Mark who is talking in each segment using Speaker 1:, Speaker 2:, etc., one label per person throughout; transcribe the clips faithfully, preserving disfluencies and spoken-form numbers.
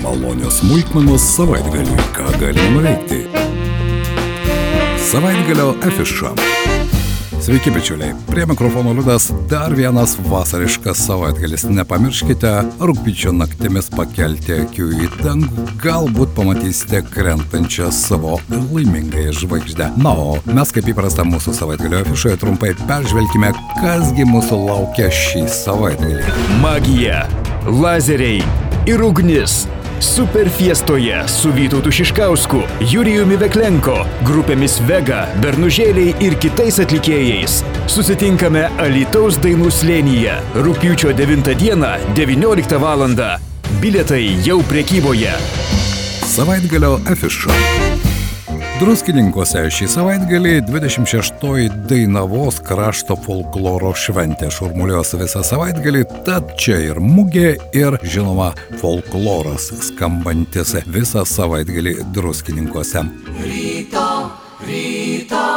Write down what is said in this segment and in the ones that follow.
Speaker 1: Malonios smulkmenos savaitgaliui, ką galime nuveikti. Savaitgalio afiša. Sveiki bičiuliai, prie mikrofono Liudas, dar vienas vasariškas savaitgalis. Nepamirškite rugpjūčio naktimis pakelti akių į dangų, galbūt pamatysite krentančią savo laimingąją žvaigždę. Na, o mes kaip įprasta mūsų savaitgalio afišoje trumpai peržvelkime, kasgi mūsų laukia šį savaitgalį.
Speaker 2: Magija, lazeriai ir ugnis. Super fiestoje su Vytautu Šiškausku, Jurijumi Veklenko, grupėmis Vega, Bernužėliai ir kitais atlikėjais. Susitinkame Alytaus dainų slėnyje. Rugpjūčio devintą dieną, devynioliktą valandą. Bilietai jau prekyboje.
Speaker 1: Savaitgalio afiša. Druskininkuose šį savaitgalį dvidešimt šeštoji Dainavos krašto folkloro šventė šurmuliuos visą savaitgalį, tad čia ir mugė, ir žinoma folkloras skambantis visą savaitgalį Druskininkuose.
Speaker 3: Ryto, ryto,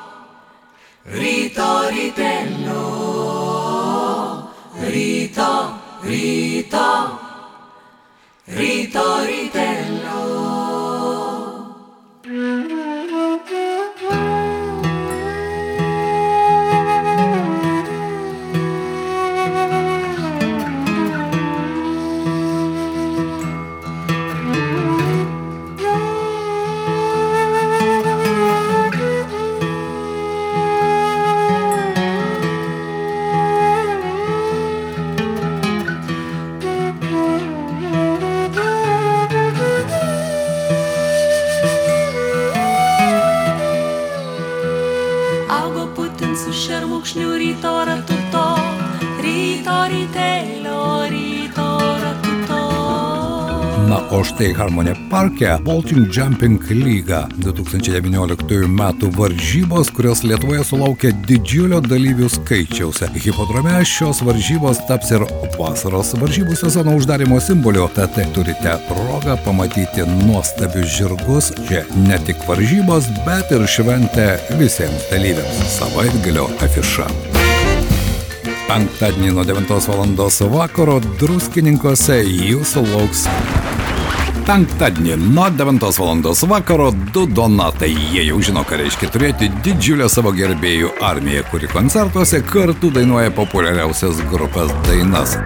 Speaker 3: ryto rytelio, ryto, ryto, ryto rytelio. Šermukšnių ryto ratuto, ryto rytelio, ryto ratuto.
Speaker 1: Na, o štai Harmony Parke Vaulting Jumping lyga du tūkstančiai devynioliktųjų metų varžybos, kurios Lietuvoje sulaukė didžiulio dalyvių skaičiaus. Hipodrome šios varžybos taps ir vasaros varžybų sezono uždarimo simboliu, tad turite progą pamatyti nuostabius žirgus. Čia ne tik varžybos, bet ir šventė visiems dalyviams. Savaitgalio afiša. Penktadienį nuo devintos valandos vakaro Druskininkuose jūsų lauks. Penktadienį nuo devintos valandos vakaro du donatai. Jie jau žino, ką reiškia turėti didžiulę savo gerbėjų armiją, kuri koncertuose kartu dainuoja populiariausias grupės dainas.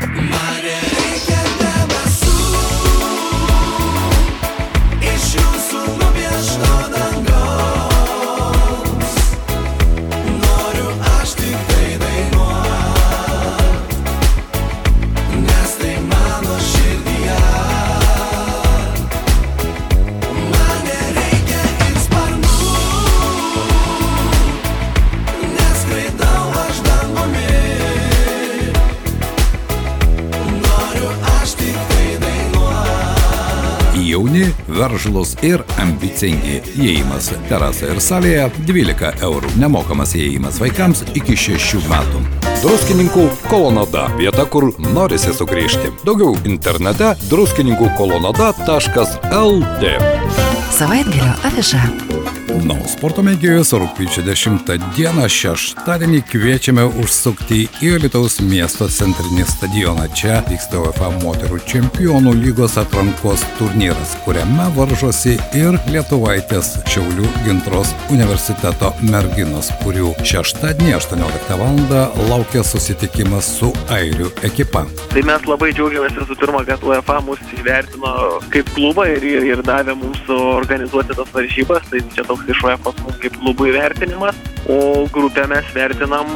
Speaker 1: Jauni, veržlus ir ambicingi. Įėjimas terasa ir salėje dvylika eurų. Nemokamas įėjimas vaikams iki šešių metų. Druskininkų kolonada. Vieta, kur norisi sugrįžti. Daugiau internete druskininkų kolonada taškas el tė.
Speaker 4: Savaitgalio afiša.
Speaker 1: Na, sporto mėgėjus rugpjūčio dešimtą dieną šeštadienį kviečiame užsukti į Alytaus miesto centrinį stadioną. Čia vyksta UEFA moterų čempionų lygos atrankos turnyras, kuriame varžosi ir lietuvaitės Šiaulių Gintros universiteto merginos, kurių šeštadienį aštuonioliktą valandą laukia susitikimas su airių ekipa.
Speaker 5: Tai mes labai džiaugiamės visų pirma, kad UEFA mus įvertino kaip klubą ir, ir, ir davė mums organizuoti tas varžybas. Tai čia toks iš UEFA mums kaip klubų įvertinimas, o grupę mes vertinam,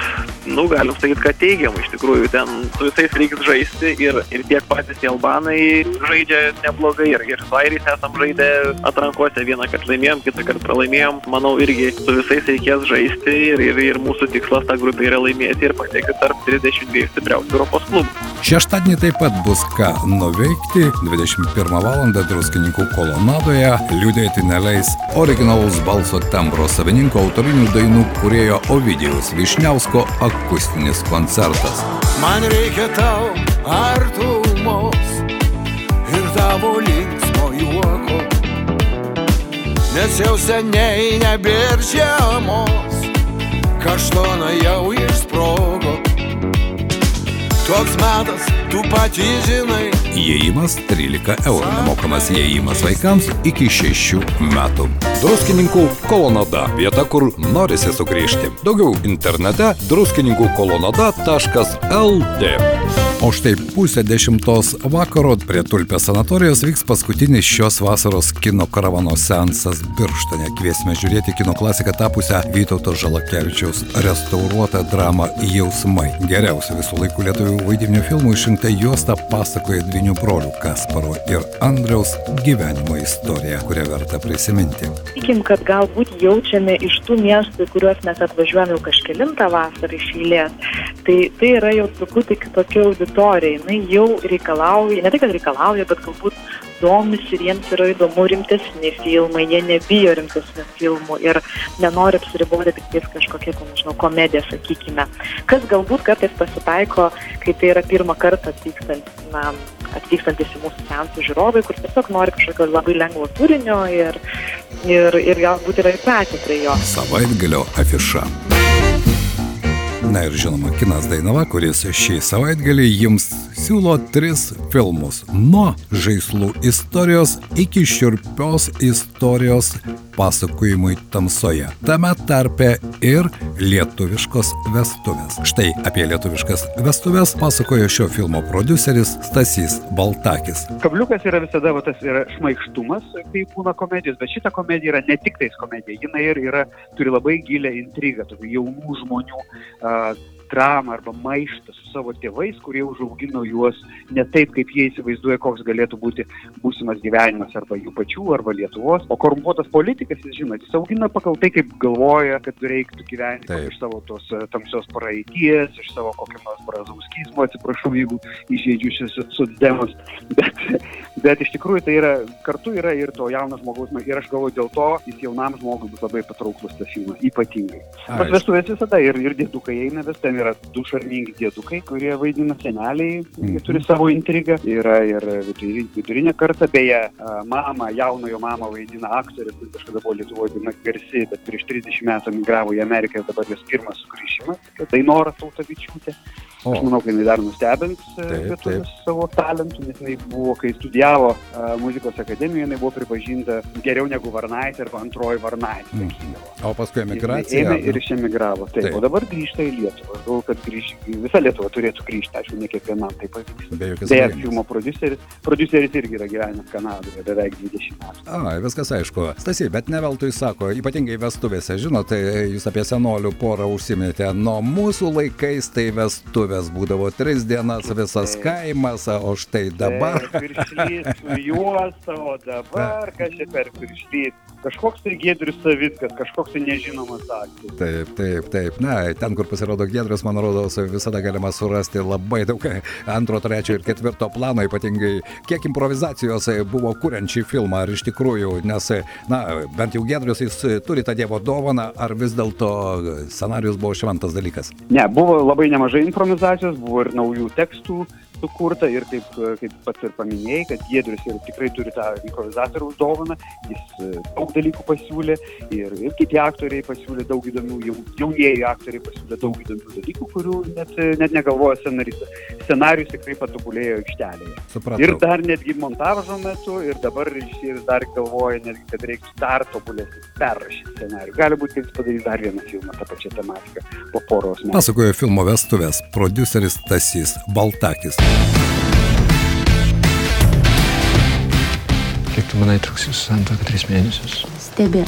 Speaker 5: nu, galim sakyti, kad teigiamai. Iš tikrųjų, ten su visais reikia žaisti ir, ir tiek patys tie albanai žaidžia neblogai ir, ir su airiais esam žaidę atrankose. Vieną kartą laimėjom, kitą kartą pralaimėjom. Manau, irgi su visais reikės žaisti ir, ir, ir mūsų tikslas tą grupę yra laimėti ir patekti tarp trisdešimt dviejų stipriausių Europos klubų.
Speaker 1: Šeštadienį taip pat bus ką nuveikti. dvidešimt pirmą valandą Druskininkų kolonadoje liūdėti neleis originalaus balso tembro savininko autorinių dainų kūrėjo Ovidijaus Vyšniausko akustinis koncertas.
Speaker 6: Man reikia tau artumos ir tavo linksmo juoko, nes jau seniai nebėr žiemos, kaštona jau išsprogo. koks metas, tu pati žinai.
Speaker 1: Įėjimas trylika eurų, nemokamas įėjimas vaikams iki šešių metų. Druskininkų kolonada – vieta, kur norisi sugrįžti. Daugiau internete druskininkų kolonada taškas el tė. O štai pusę dešimtos vakaro prie Tulpės sanatorijos vyks paskutinis šios vasaros kino karavano seansas Birštone. Kviesime žiūrėti kino klasiką tapusią Vytauto Žalakevičiaus restauruotą dramą Jausmai. Geriausia visų laikų lietuvių vaidybinių filmų išrinkta juosta pasakoja dvynių brolių Kasparo ir Andriaus gyvenimo istoriją, kurią verta prisiminti.
Speaker 7: Tikim, kad galbūt jaučiame iš tų miestų, kuriuos mes atvažiuojame jau kažkelintą vasarą iš eilės. Tai, tai yra jau truputį kitokia auditorija. Jinai jau reikalauja, ne tai, kad reikalauja, bet galbūt domisi ir jiems yra įdomu rimtesni filmai, jie nebijo rimtesnių filmų ir nenori apsiriboti tik ties kažkokia, nežinau, komedija, sakykime. Kas galbūt kartais pasitaiko, kai tai yra pirmą kartą atvykstant, na, atvykstantis į mūsų seansų žiūrovai, kur tiesiog nori kažkokio labai lengvo turinio ir, ir, ir galbūt yra įpratę prie jo.
Speaker 1: Savaitgalio afiša. Na ir žinoma, kinas Dainava, kuris šį savaitgalį jums siūlo tris filmus. Nuo žaislų istorijos iki šiurpios istorijos pasakojimui tamsoje. Tame tarpe ir lietuviškos vestuvės. Štai apie lietuviškas vestuvės pasakojo šio filmo prodiuseris Stasys Baltakis.
Speaker 8: Kabliukas yra visada va, tas yra šmaikštumas, kai būna komedijos, bet šita komedija yra ne tik tais komedija, jinai ir yra, turi labai gilę intrigą, tokių jaunų žmonių uh, dramą arba maištą su savo tėvais, kurie užaugino juos ne taip, kaip jie įsivaizduoja, koks galėtų būti būsimas gyvenimas arba jų pačių, arba Lietuvos. O korumpuotas politikas, jis žino, jis augina pagal tai, kaip galvoja, kad reiktų gyventi taip. Iš savo tos tamsios praeities, iš savo kokio nors brazauskizmo, atsiprašau, jeigu įžeidžiu šis socdemus. Bet, bet iš tikrųjų tai yra, kartu yra ir to jauno žmogaus, ir aš galvoju, dėl to jis jaunam žmogui bus labai patrauklus tas filmas, ypatingai. Pas vestuvės visada ir, ir dėdukai eina vis, ten yra du šarmingi dėdukai, kurie vaidina seneliai, jie turi savo intrigą, yra ir vidurinė karta, beje, mama, jaunojo mama vaidina aktorė, kuri kažkada buvo Lietuvoje garsi, bet prieš trisdešimt metų migravo į Ameriką ir dabar jos pirmas sugrįžimas, Dainora Tautavičiūtė. O. Aš manau, kad jinai dar nustebins lietuvius savo talentų, nes jinai buvo, kai studijavo uh, muzikos akademijoje, jinai buvo pripažinta geriau negu Varnaitė arba antroji Varnaitė. Mm.
Speaker 1: O paskui emigracija.
Speaker 8: Ėmė ir išemigravo. Taip, taip. O dabar grįžta į Lietuvą. Galvoju, kad grįž, visa Lietuva turėtų grįžti, aišku, ne kiekvienam tai pavyks.
Speaker 1: Be jokios
Speaker 8: Beje, filmo prodiuseris, prodiuseris irgi yra gyvenęs Kanadoje beveik dvidešimt metų.
Speaker 1: A, viskas aišku. Stasy, bet ne veltui sako, ypatingai vestuvėse, žinote, jūs apie senolių porą užsiminėte, nuo mūsų laikais tai vestuvės būdavo tris dienas visas kaimas, o štai dabar.
Speaker 8: Piršlys su juosta, o dabar kas čia per piršlys. Kažkoks tai Giedrius Savickas, kažkoks tai nežinomas aktorius.
Speaker 1: Taip, taip, taip. Na, ten, kur pasirodo Giedrius, man rodos, visada galima surasti labai daug antro, trečio ir ketvirto plano, ypatingai kiek improvizacijos buvo kuriant šį filmą, ar iš tikrųjų, nes, na, bent jau Giedrius, jis turi tą dievo dovaną, ar vis dėlto scenarijus buvo šventas dalykas?
Speaker 8: Ne, buvo labai nemažai improvizacijos, buvo ir naujų tekstų sukurta ir taip, kaip pats ir paminėjai, kad Giedrius ir tikrai turi tą improvizatoriaus dovaną, jis daug dalykų pasiūlė ir, ir kiti aktoriai pasiūlė daug įdomių, jaunieji aktoriai pasiūlė daug įdomių dalykų, kurių net, net negalvojo scenaristas. Scenarijus tikrai patobulėjo aikštelėje.
Speaker 1: Supratau.
Speaker 8: Ir dar netgi montažo metu ir dabar režisierius dar galvoja netgi, kad reiktų dar tobulesnį perrašyti scenarijų. Gali būti, kad jis padarys dar vieną filmą tą pačią tematiką po poros metų.
Speaker 1: Pasakojo filmo Vestuvės prodiuseris Stasys Baltakis.
Speaker 9: Kiek tu manai truks jūsų santuoka tris mėnesius?
Speaker 10: Stebėk.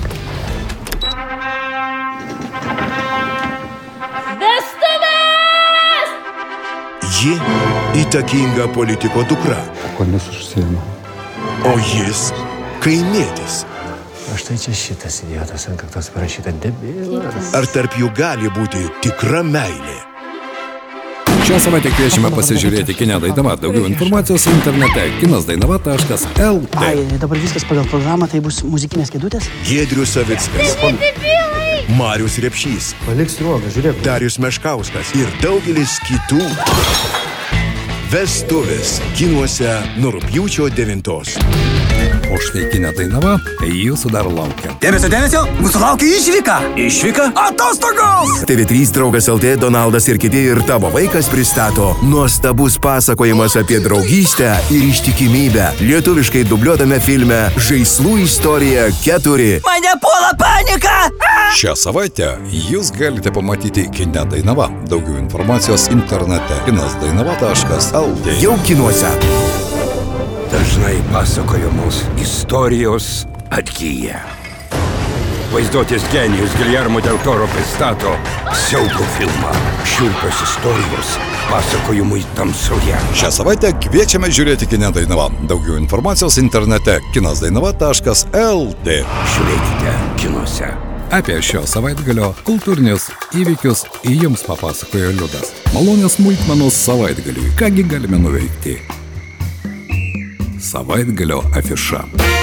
Speaker 3: Vestuvės!
Speaker 11: Ji įtakinga politiko dukra.
Speaker 9: Kuo mes užsiėmė?
Speaker 11: O jis kaimietis.
Speaker 9: O štai čia šitas idiotas ant kaktos parašyta debilas.
Speaker 11: Ar tarp jų gali būti tikra meilė?
Speaker 1: Šią savaitę kviečiame pasižiūrėti Kiną Dainava. Daugiau informacijos internete kinas dainava taškas el tė.
Speaker 12: Ai, dabar viskas pagal programą, tai bus muzikinės kėdutės.
Speaker 11: Giedrius Savickas, Marius Repšys,
Speaker 9: Paliks sruogą, žiūrėk.
Speaker 11: Darius Meškauskas ir daugelis kitų. Vestuvės kinuose nuo rugpjūčio devintos.
Speaker 1: O štai Kine Dainava jūsų dar laukia.
Speaker 10: Dėmesio, dėmesio, mūsų laukia išvyka. Išvyka? Atostogos!
Speaker 11: T V trys Draugas L T, Donaldas ir kiti ir tavo vaikas pristato nuostabus pasakojimas apie draugystę ir ištikimybę lietuviškai dubliuotame filme Žaislų istorija keturi.
Speaker 10: Mane puola panika!
Speaker 1: Šią savaitę jūs galite pamatyti Kine Dainava. Daugiau informacijos internete kinas dainava taškas L T.
Speaker 11: Jau kinuose.
Speaker 13: Dažnai pasakojamos istorijos atgyja. Vaizduotės genijus Guillermo del Toro pristato siaubo filmą Šiurpios istorijos pasakojimui tamsoje.
Speaker 1: Šią savaitę kviečiame žiūrėti Kine Dainava. Daugiau informacijos internete kinas dainava taškas L T.
Speaker 13: Žiūrėkite kinuose.
Speaker 1: Apie šio savaitgalio kultūrinius įvykius jums papasakojo Liudas. Malonės smulkmenos savaitgaliui. Kągi galime nuveikti? Savaitgalio afiša.